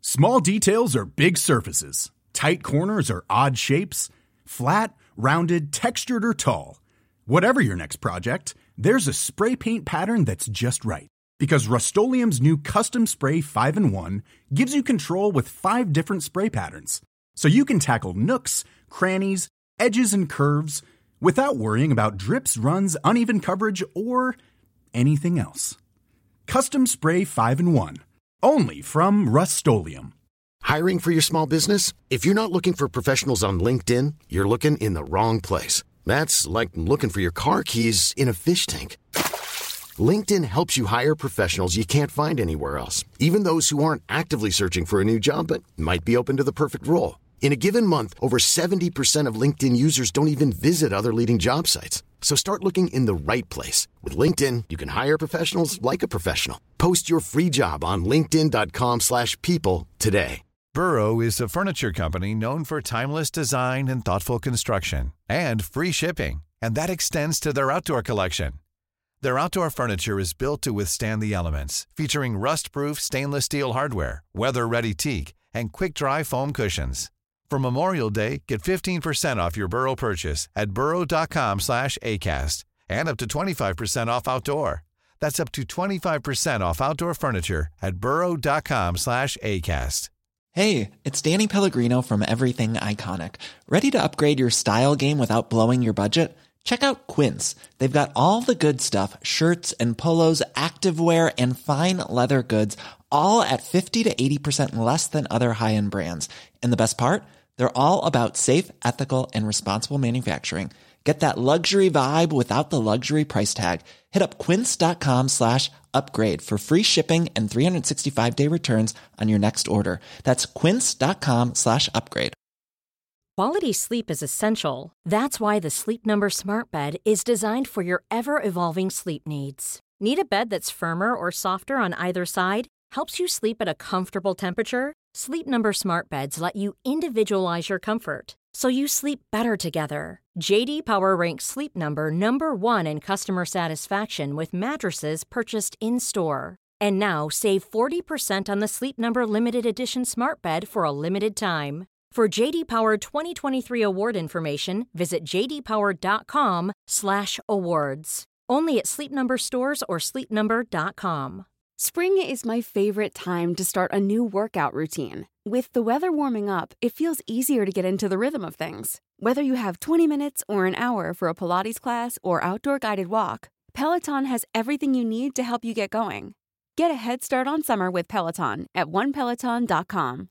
Small details are big surfaces. Tight corners are odd shapes. Flat, rounded, textured, or tall. Whatever your next project, there's a spray paint pattern that's just right. Because Rust-Oleum's new Custom Spray 5-in-1 gives you control with 5 different spray patterns. So you can tackle nooks, crannies, edges, and curves without worrying about drips, runs, uneven coverage, or anything else. Custom Spray 5-in-1. Only from Rust-Oleum. Hiring for your small business? If you're not looking for professionals on LinkedIn, you're looking in the wrong place. That's like looking for your car keys in a fish tank. LinkedIn helps you hire professionals you can't find anywhere else, even those who aren't actively searching for a new job but might be open to the perfect role. In a given month, over 70% of LinkedIn users don't even visit other leading job sites. So start looking in the right place. With LinkedIn, you can hire professionals like a professional. Post your free job on linkedin.com/people today. Burrow is a furniture company known for timeless design and thoughtful construction, and free shipping, and that extends to their outdoor collection. Their outdoor furniture is built to withstand the elements, featuring rust-proof stainless steel hardware, weather-ready teak, and quick-dry foam cushions. For Memorial Day, get 15% off your Burrow purchase at burrow.com/ACAST and up to 25% off outdoor. That's up to 25% off outdoor furniture at burrow.com/ACAST. Hey, it's Danny Pellegrino from Everything Iconic. Ready to upgrade your style game without blowing your budget? Check out Quince. They've got all the good stuff, shirts and polos, activewear, and fine leather goods, all at 50 to 80% less than other high-end brands. And the best part? They're all about safe, ethical, and responsible manufacturing. Get that luxury vibe without the luxury price tag. Hit up quince.com/upgrade for free shipping and 365-day returns on your next order. That's quince.com/upgrade. Quality sleep is essential. That's why the Sleep Number Smart Bed is designed for your ever-evolving sleep needs. Need a bed that's firmer or softer on either side? Helps you sleep at a comfortable temperature? Sleep Number Smart Beds let you individualize your comfort, so you sleep better together. J.D. Power ranks Sleep Number number 1 in customer satisfaction with mattresses purchased in-store. And now, save 40% on the Sleep Number Limited Edition Smart Bed for a limited time. For J.D. Power 2023 award information, visit jdpower.com/awards. Only at Sleep Number stores or sleepnumber.com. Spring is my favorite time to start a new workout routine. With the weather warming up, it feels easier to get into the rhythm of things. Whether you have 20 minutes or an hour for a Pilates class or outdoor guided walk, Peloton has everything you need to help you get going. Get a head start on summer with Peloton at onepeloton.com.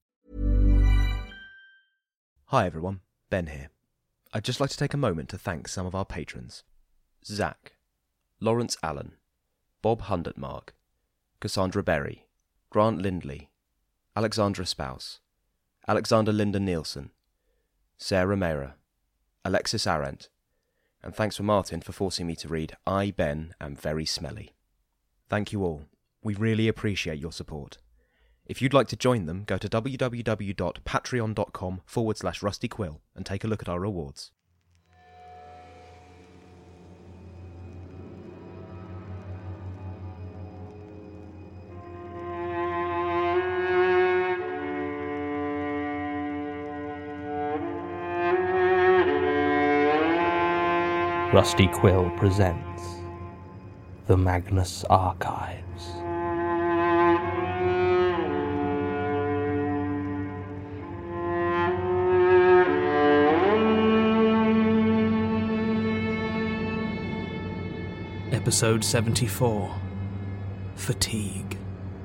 Hi everyone, Ben here. I'd just like to take a moment to thank some of our patrons. Zach, Lawrence Allen, Bob Hundertmark, Cassandra Berry, Grant Lindley, Alexandra Spouse, Alexander Linda Nielsen, Sarah Mehra, Alexis Arendt, and thanks for Martin for forcing me to read I, Ben, am very smelly. Thank you all. We really appreciate your support. If you'd like to join them, go to www.patreon.com/rustyquill and take a look at our rewards. Rusty Quill presents The Magnus Archives. Episode 74, Fatigue.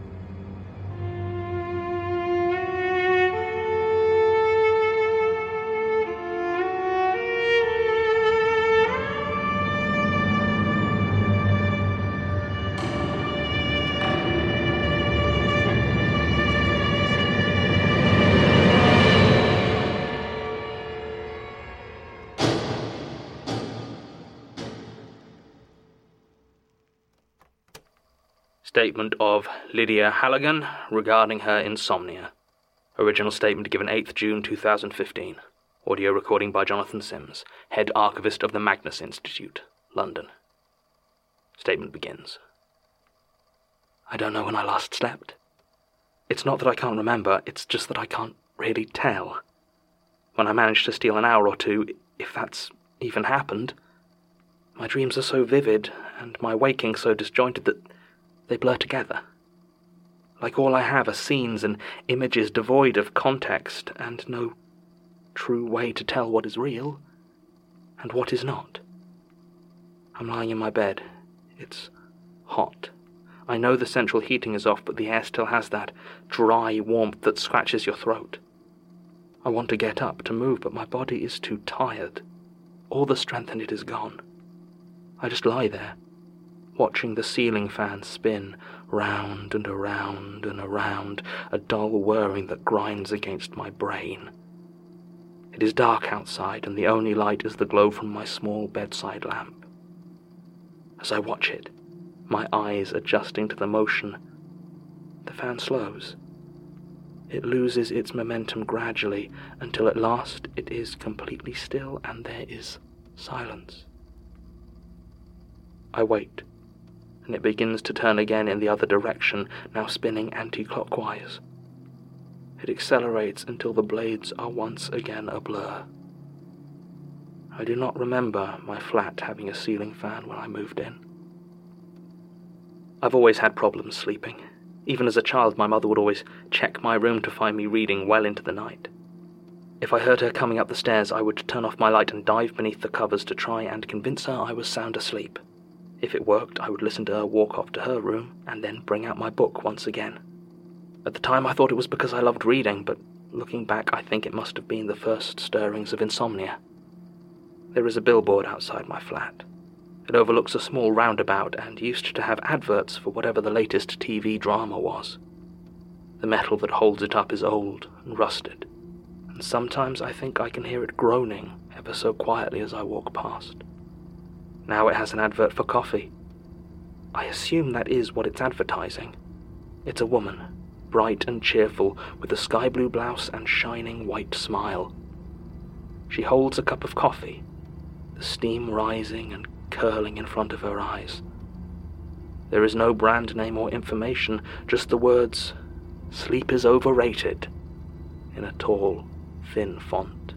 Statement of Lydia Halligan regarding her insomnia. Original statement given 8th June 2015. Audio recording by Jonathan Sims, Head Archivist of the Magnus Institute, London. Statement begins. I don't know when I last slept. It's not that I can't remember, it's just that I can't really tell. When I manage to steal an hour or two, if that's even happened, my dreams are so vivid and my waking so disjointed that they blur together. Like all I have are scenes and images devoid of context and no true way to tell what is real and what is not. I'm lying in my bed. It's hot. I know the central heating is off, but the air still has that dry warmth that scratches your throat. I want to get up, to move, but my body is too tired. All the strength in it is gone. I just lie there, watching the ceiling fan spin round and around and around, a dull whirring that grinds against my brain. It is dark outside, and the only light is the glow from my small bedside lamp. As I watch it, my eyes adjusting to the motion, the fan slows. It loses its momentum gradually until at last it is completely still and there is silence. I wait, and it begins to turn again in the other direction, now spinning anti-clockwise. It accelerates until the blades are once again a blur. I do not remember my flat having a ceiling fan when I moved in. I've always had problems sleeping. Even as a child, my mother would always check my room to find me reading well into the night. If I heard her coming up the stairs, I would turn off my light and dive beneath the covers to try and convince her I was sound asleep. If it worked, I would listen to her walk off to her room and then bring out my book once again. At the time, I thought it was because I loved reading, but looking back, I think it must have been the first stirrings of insomnia. There is a billboard outside my flat. It overlooks a small roundabout and used to have adverts for whatever the latest TV drama was. The metal that holds it up is old and rusted, and sometimes I think I can hear it groaning ever so quietly as I walk past. Now it has an advert for coffee. I assume that is what it's advertising. It's a woman, bright and cheerful, with a sky blue blouse and shining white smile. She holds a cup of coffee, the steam rising and curling in front of her eyes. There is no brand name or information, just the words, "Sleep is overrated," in a tall, thin font.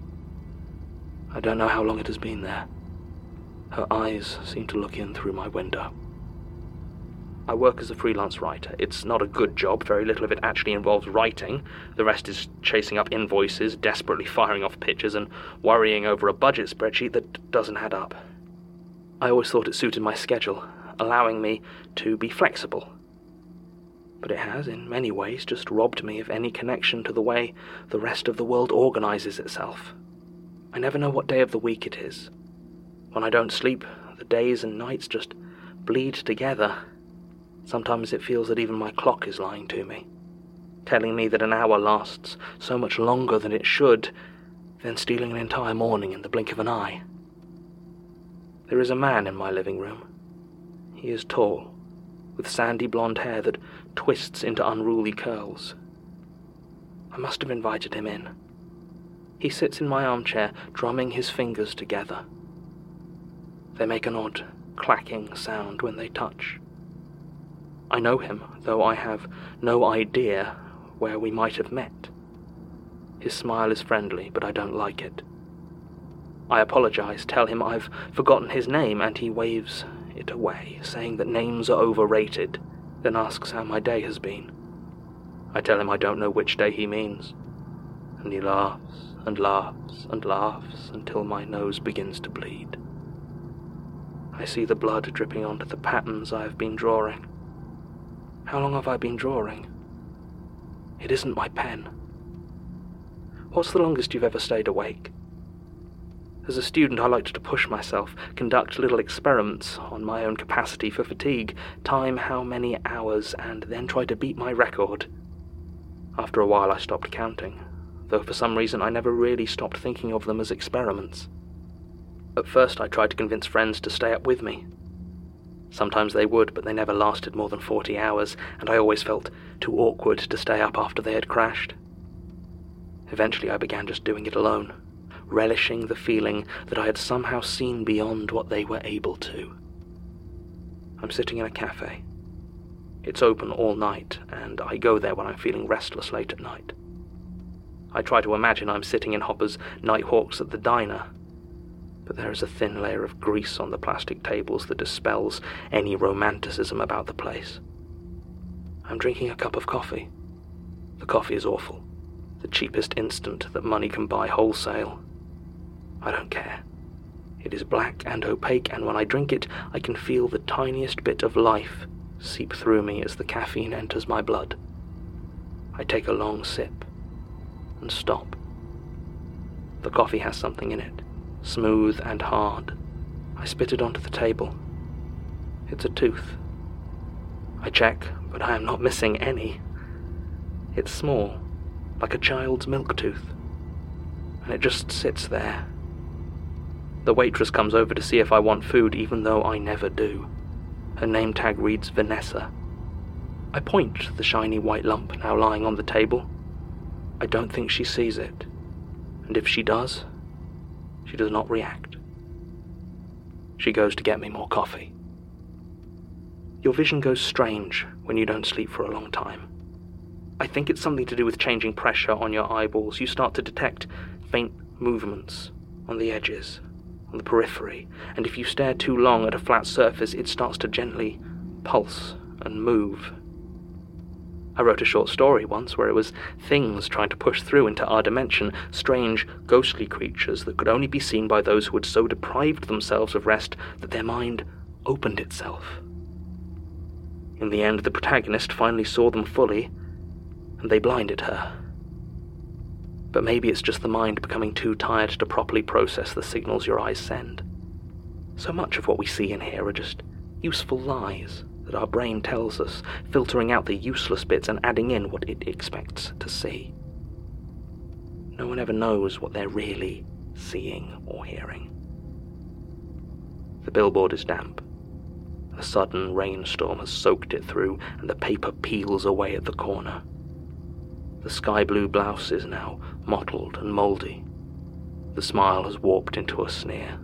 I don't know how long it has been there. Her eyes seem to look in through my window. I work as a freelance writer. It's not a good job. Very little of it actually involves writing. The rest is chasing up invoices, desperately firing off pitches, and worrying over a budget spreadsheet that doesn't add up. I always thought it suited my schedule, allowing me to be flexible. But it has, in many ways, just robbed me of any connection to the way the rest of the world organizes itself. I never know what day of the week it is. When I don't sleep, the days and nights just bleed together. Sometimes it feels that even my clock is lying to me, telling me that an hour lasts so much longer than it should, then stealing an entire morning in the blink of an eye. There is a man in my living room. He is tall, with sandy blonde hair that twists into unruly curls. I must have invited him in. He sits in my armchair, drumming his fingers together. They make an odd, clacking sound when they touch. I know him, though I have no idea where we might have met. His smile is friendly, but I don't like it. I apologize, tell him I've forgotten his name, and he waves it away, saying that names are overrated, then asks how my day has been. I tell him I don't know which day he means, and he laughs and laughs and laughs until my nose begins to bleed. I see the blood dripping onto the patterns I have been drawing. How long have I been drawing? It isn't my pen. What's the longest you've ever stayed awake? As a student, I liked to push myself, conduct little experiments on my own capacity for fatigue, time how many hours, and then try to beat my record. After a while, I stopped counting, though for some reason I never really stopped thinking of them as experiments. At first, I tried to convince friends to stay up with me. Sometimes they would, but they never lasted more than 40 hours, and I always felt too awkward to stay up after they had crashed. Eventually, I began just doing it alone, relishing the feeling that I had somehow seen beyond what they were able to. I'm sitting in a cafe. It's open all night, and I go there when I'm feeling restless late at night. I try to imagine I'm sitting in Hopper's Nighthawks at the diner, but there is a thin layer of grease on the plastic tables that dispels any romanticism about the place. I'm drinking a cup of coffee. The coffee is awful. The cheapest instant that money can buy wholesale. I don't care. It is black and opaque, and when I drink it, I can feel the tiniest bit of life seep through me as the caffeine enters my blood. I take a long sip and stop. The coffee has something in it, smooth and hard. I spit it onto the table. It's a tooth. I check, but I am not missing any. It's small, like a child's milk tooth, and it just sits there. The waitress comes over to see if I want food, even though I never do. Her name tag reads Vanessa. I point to the shiny white lump now lying on the table. I don't think she sees it, and if she does not react. She goes to get me more coffee. Your vision goes strange when you don't sleep for a long time. I think it's something to do with changing pressure on your eyeballs. You start to detect faint movements on the edges, on the periphery, and if you stare too long at a flat surface, it starts to gently pulse and move. I wrote a short story once where it was things trying to push through into our dimension, strange, ghostly creatures that could only be seen by those who had so deprived themselves of rest that their mind opened itself. In the end, the protagonist finally saw them fully, and they blinded her. But maybe it's just the mind becoming too tired to properly process the signals your eyes send. So much of what we see and hear are just useful lies that our brain tells us, filtering out the useless bits and adding in what it expects to see. No one ever knows what they're really seeing or hearing. The billboard is damp. A sudden rainstorm has soaked it through, and the paper peels away at the corner. The sky-blue blouse is now mottled and mouldy. The smile has warped into a sneer.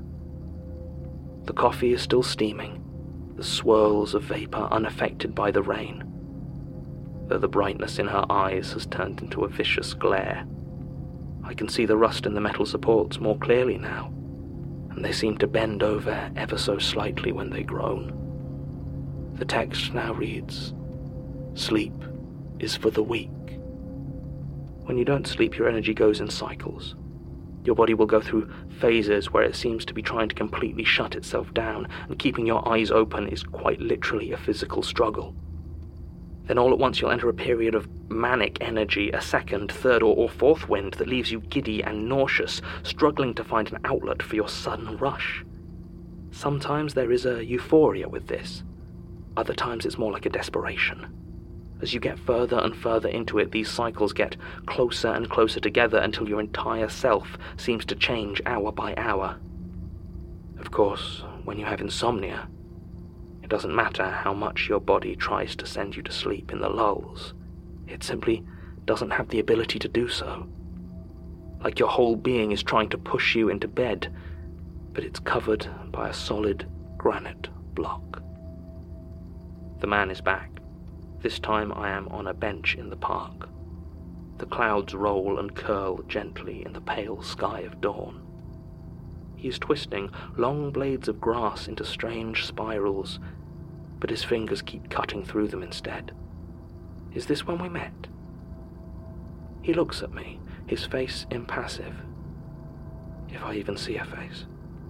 The coffee is still steaming, the swirls of vapor unaffected by the rain, though the brightness in her eyes has turned into a vicious glare. I can see the rust in the metal supports more clearly now, and they seem to bend over ever so slightly when they groan. The text now reads, "Sleep is for the weak." When you don't sleep, your energy goes in cycles. Your body will go through phases where it seems to be trying to completely shut itself down, and keeping your eyes open is quite literally a physical struggle. Then all at once you'll enter a period of manic energy, a second, third, or fourth wind that leaves you giddy and nauseous, struggling to find an outlet for your sudden rush. Sometimes there is a euphoria with this. Other times it's more like a desperation. As you get further and further into it, these cycles get closer and closer together until your entire self seems to change hour by hour. Of course, when you have insomnia, it doesn't matter how much your body tries to send you to sleep in the lulls. It simply doesn't have the ability to do so. Like your whole being is trying to push you into bed, but it's covered by a solid granite block. The man is back. This time I am on a bench in the park. The clouds roll and curl gently in the pale sky of dawn. He is twisting long blades of grass into strange spirals, but his fingers keep cutting through them instead. Is this when we met? He looks at me, his face impassive, if I even see a face.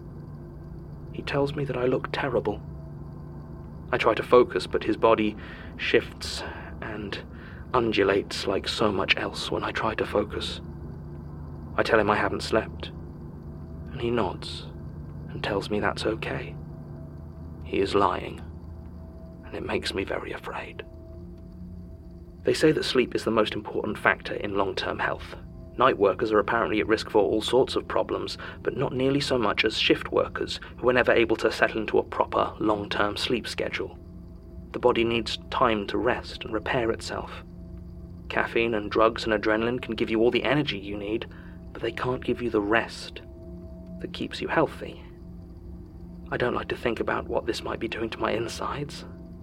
He tells me that I look terrible. I try to focus, but his body shifts and undulates like so much else when I try to focus. I tell him I haven't slept, and he nods and tells me that's okay. He is lying, and it makes me very afraid. They say that sleep is the most important factor in long-term health. Night workers are apparently at risk for all sorts of problems, but not nearly so much as shift workers, who are never able to settle into a proper, long-term sleep schedule. The body needs time to rest and repair itself. Caffeine and drugs and adrenaline can give you all the energy you need, but they can't give you the rest that keeps you healthy. I don't like to think about what this might be doing to my insides.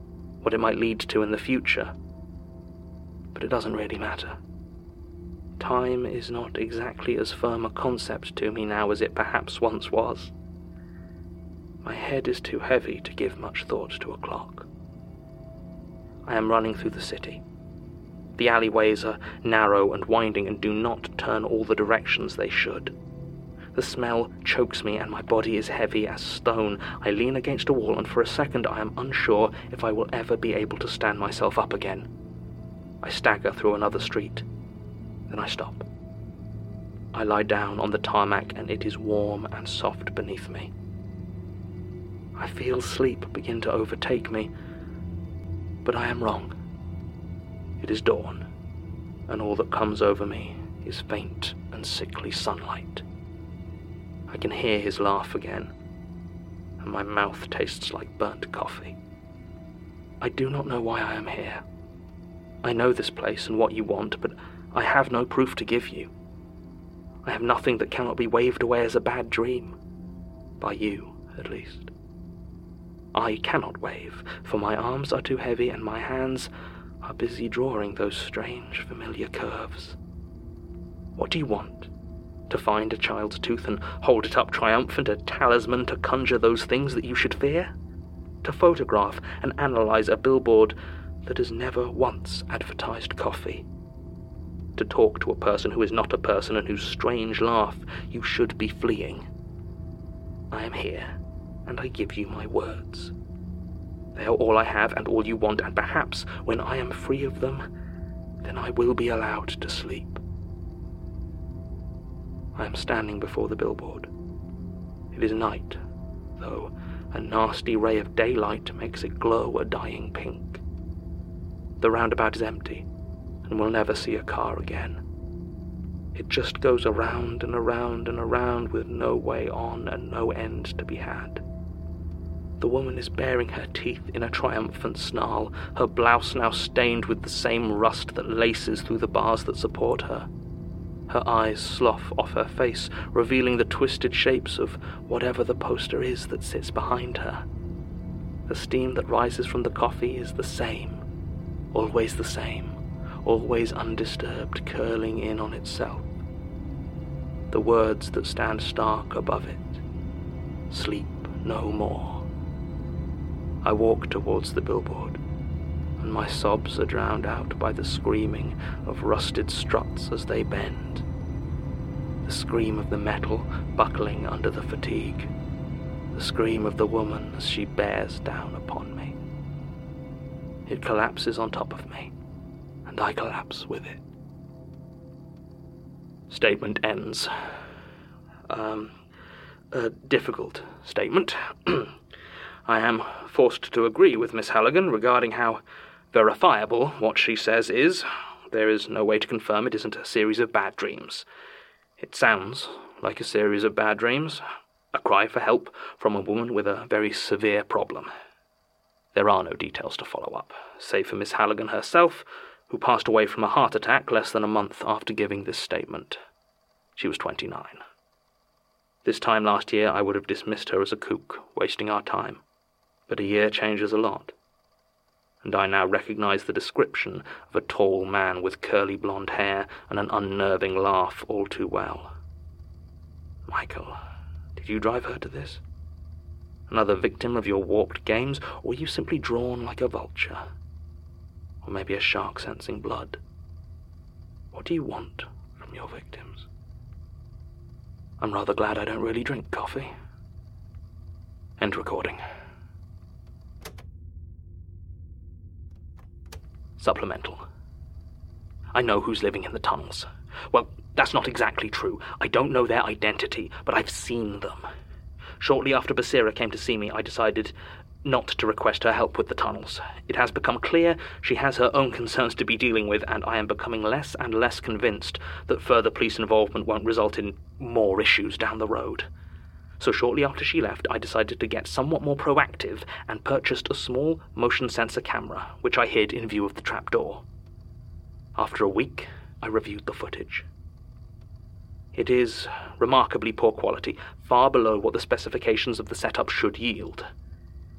what it might lead to in the future. But it doesn't really matter. Time is not exactly as firm a concept to me now as it perhaps once was. My head is too heavy to give much thought to a clock. I am running through the city. The alleyways are narrow and winding and do not turn all the directions they should. The smell chokes me and my body is heavy as stone. I lean against a wall and for a second I am unsure if I will ever be able to stand myself up again. I stagger through another street. Then I stop. I lie down on the tarmac and it is warm and soft beneath me. I feel sleep begin to overtake me, but I am wrong. It is dawn, and all that comes over me is faint and sickly sunlight. I can hear his laugh again, and my mouth tastes like burnt coffee. I do not know why I am here. I know this place and what you want, but I have no proof to give you. I have nothing that cannot be waved away as a bad dream. By you, at least. I cannot wave, for my arms are too heavy and my hands are busy drawing those strange, familiar curves. What do you want? To find a child's tooth and hold it up triumphant, a talisman to conjure those things that you should fear? To photograph and analyze a billboard that has never once advertised coffee? To talk to a person who is not a person and whose strange laugh you should be fleeing? I am here, and I give you my words. They are all I have and all you want, and perhaps when I am free of them, then I will be allowed to sleep. I am standing before the billboard. It is night, though a nasty ray of daylight makes it glow a dying pink. The roundabout is empty, and we'll never see a car again. It just goes around and around and around with no way on and no end to be had. The woman is baring her teeth in a triumphant snarl, her blouse now stained with the same rust that laces through the bars that support her. Her eyes slough off her face, revealing the twisted shapes of whatever the poster is that sits behind her. The steam that rises from the coffee is the same, always the same, always undisturbed, curling in on itself. The words that stand stark above it: sleep no more. I walk towards the billboard, and my sobs are drowned out by the screaming of rusted struts as they bend. The scream of the metal buckling under the fatigue. The scream of the woman as she bears down upon me. It collapses on top of me, and I collapse with it. Statement ends. A difficult statement. I am forced to agree with Miss Halligan regarding how verifiable what she says is. There is no way to confirm it isn't a series of bad dreams. It sounds like a series of bad dreams, a cry for help from a woman with a very severe problem. There are no details to follow up, save for Miss Halligan herself, who passed away from a heart attack less than a month after giving this statement. She was 29. This time last year I would have dismissed her as a kook, wasting our time. But a year changes a lot, and I now recognize the description of a tall man with curly blonde hair and an unnerving laugh all too well. Michael, did you drive her to this? Another victim of your warped games, or were you simply drawn like a vulture? Or maybe a shark sensing blood? What do you want from your victims? I'm rather glad I don't really drink coffee. End recording. Supplemental. I know who's living in the tunnels. Well, that's not exactly true. I don't know their identity, but I've seen them. Shortly after Basira came to see me, I decided not to request her help with the tunnels. It has become clear she has her own concerns to be dealing with, and I am becoming less and less convinced that further police involvement won't result in more issues down the road. So shortly after she left, I decided to get somewhat more proactive and purchased a small motion sensor camera, which I hid in view of the trapdoor. After a week, I reviewed the footage. It is remarkably poor quality, far below what the specifications of the setup should yield.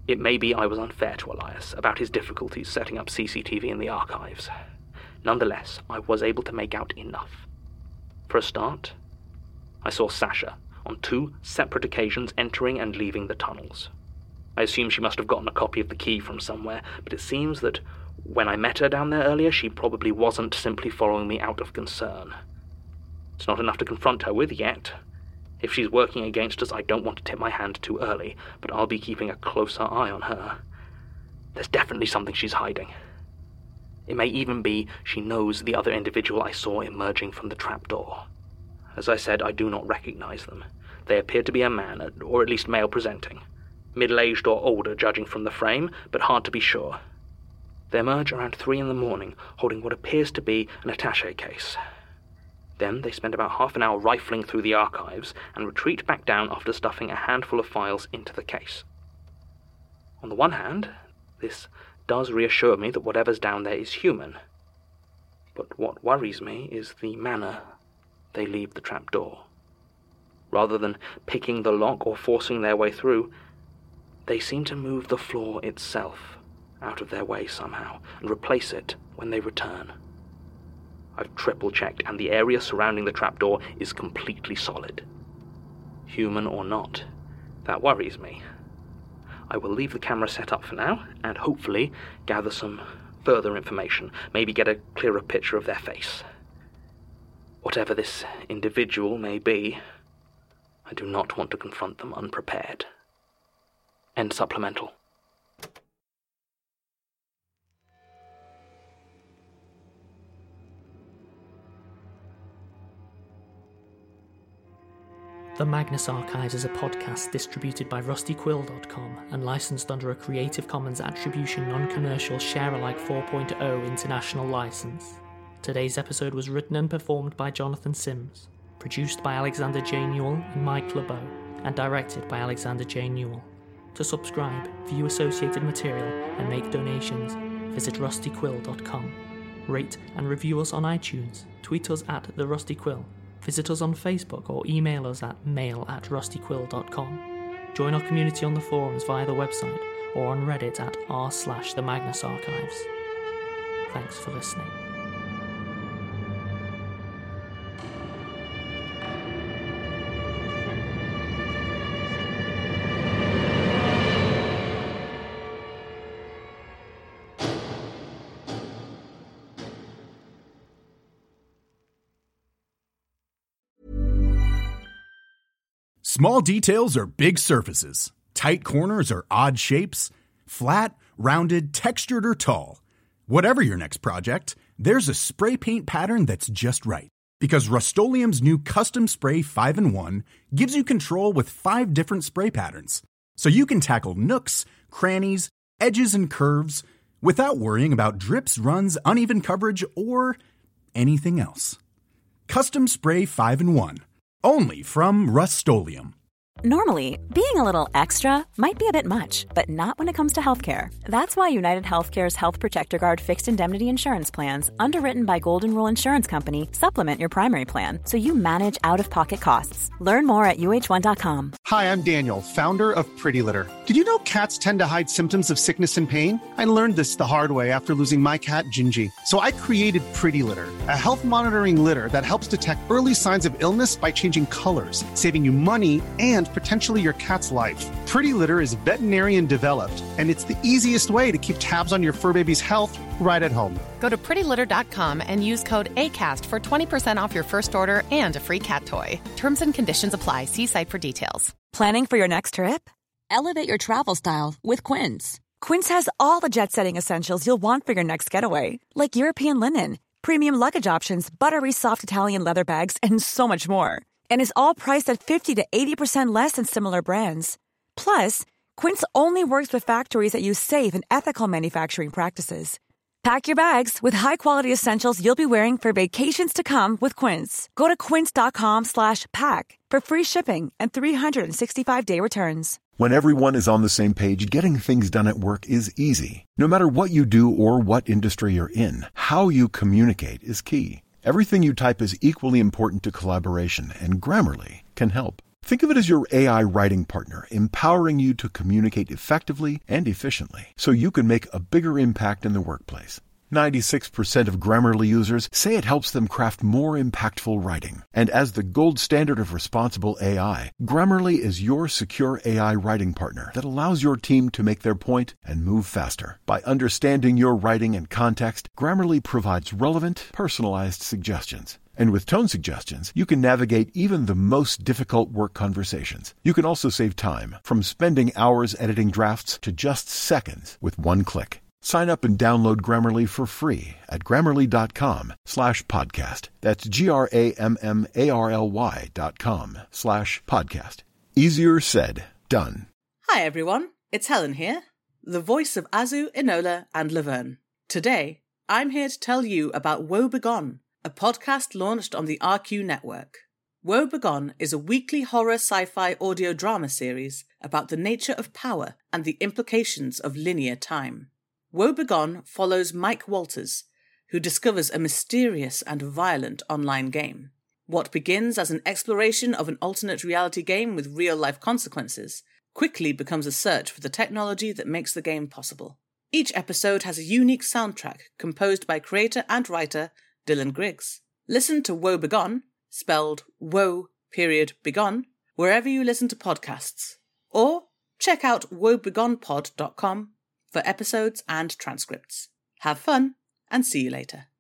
It may be I was unfair to Elias about his difficulties setting up CCTV in the archives. Nonetheless, I was able to make out enough. For a start, I saw Sasha on 2 separate occasions entering and leaving the tunnels. I assume she must have gotten a copy of the key from somewhere, but it seems that when I met her down there earlier, she probably wasn't simply following me out of concern. It's not enough to confront her with yet. If she's working against us, I don't want to tip my hand too early, but I'll be keeping a closer eye on her. There's definitely something she's hiding. It may even be she knows the other individual I saw emerging from the trapdoor. As I said, I do not recognize them. They appear to be a man, or at least male-presenting. Middle-aged or older, judging from the frame, but hard to be sure. They emerge around 3 a.m, holding what appears to be an attaché case. Then they spend about half an hour rifling through the archives and retreat back down after stuffing a handful of files into the case. On the one hand, this does reassure me that whatever's down there is human. But what worries me is the manner they leave the trapdoor. Rather than picking the lock or forcing their way through, they seem to move the floor itself out of their way somehow and replace it when they return. I've triple-checked, and the area surrounding the trapdoor is completely solid. Human or not, that worries me. I will leave the camera set up for now, and hopefully gather some further information, maybe get a clearer picture of their face. Whatever this individual may be, I do not want to confront them unprepared. End supplemental. The Magnus Archives is a podcast distributed by rustyquill.com and licensed under a Creative Commons Attribution Non-Commercial Share-alike 4.0 international license. Today's episode was written and performed by Jonathan Sims, produced by Alexander J. Newell and Mike LeBeau, and directed by Alexander J. Newell. To subscribe, view associated material, and make donations, visit rustyquill.com. Rate and review us on iTunes, tweet us at TheRustyQuill, visit us on Facebook or email us at mail@rustyquill.com. Join our community on the forums via the website or on Reddit at r/The Magnus Archives. Thanks for listening. Small details are big surfaces. Tight corners are odd shapes. Flat, rounded, textured, or tall. Whatever your next project, there's a spray paint pattern that's just right. Because Rust-Oleum's new Custom Spray 5-in-1 gives you control with 5 different spray patterns. So you can tackle nooks, crannies, edges, and curves without worrying about drips, runs, uneven coverage, or anything else. Custom Spray 5-in-1. Only from Rust-Oleum. Normally, being a little extra might be a bit much, but not when it comes to healthcare. That's why United Healthcare's Health Protector Guard fixed indemnity insurance plans, underwritten by Golden Rule Insurance Company, supplement your primary plan so you manage out-of-pocket costs. Learn more at UH1.com. Hi, I'm Daniel, founder of Pretty Litter. Did you know cats tend to hide symptoms of sickness and pain? I learned this the hard way after losing my cat, Gingy. So I created Pretty Litter, a health monitoring litter that helps detect early signs of illness by changing colors, saving you money and potentially your cat's life. Pretty Litter is veterinarian developed, and it's the easiest way to keep tabs on your fur baby's health right at home. Go to prettylitter.com and use code ACAST for 20% off your first order and a free cat toy. Terms and conditions apply. See site for details. Planning for your next trip? Elevate your travel style with Quince. Quince has all the jet-setting essentials you'll want for your next getaway, like European linen, premium luggage options, buttery soft Italian leather bags, and so much more. And is all priced at 50 to 80% less than similar brands. Plus, Quince only works with factories that use safe and ethical manufacturing practices. Pack your bags with high-quality essentials you'll be wearing for vacations to come with Quince. Go to quince.com/pack for free shipping and 365-day returns. When everyone is on the same page, getting things done at work is easy. No matter what you do or what industry you're in, how you communicate is key. Everything you type is equally important to collaboration, and Grammarly can help. Think of it as your AI writing partner, empowering you to communicate effectively and efficiently so you can make a bigger impact in the workplace. 96% of Grammarly users say it helps them craft more impactful writing. And as the gold standard of responsible AI, Grammarly is your secure AI writing partner that allows your team to make their point and move faster. By understanding your writing and context, Grammarly provides relevant, personalized suggestions. And with tone suggestions, you can navigate even the most difficult work conversations. You can also save time, from spending hours editing drafts to just seconds with one click. Sign up and download Grammarly for free at Grammarly.com/podcast. That's GRAMMARLY.com/podcast. Easier said, done. Hi everyone, it's Helen here, the voice of Azu, Enola and Laverne. Today, I'm here to tell you about Woe Begone, a podcast launched on the RQ network. Woe Begone is a weekly horror sci-fi audio drama series about the nature of power and the implications of linear time. Woe Begone follows Mike Walters, who discovers a mysterious and violent online game. What begins as an exploration of an alternate reality game with real-life consequences quickly becomes a search for the technology that makes the game possible. Each episode has a unique soundtrack composed by creator and writer Dylan Griggs. Listen to Woe Begone, spelled Woe.Begone, wherever you listen to podcasts. Or check out woebegonepod.com for episodes and transcripts. Have fun, and see you later.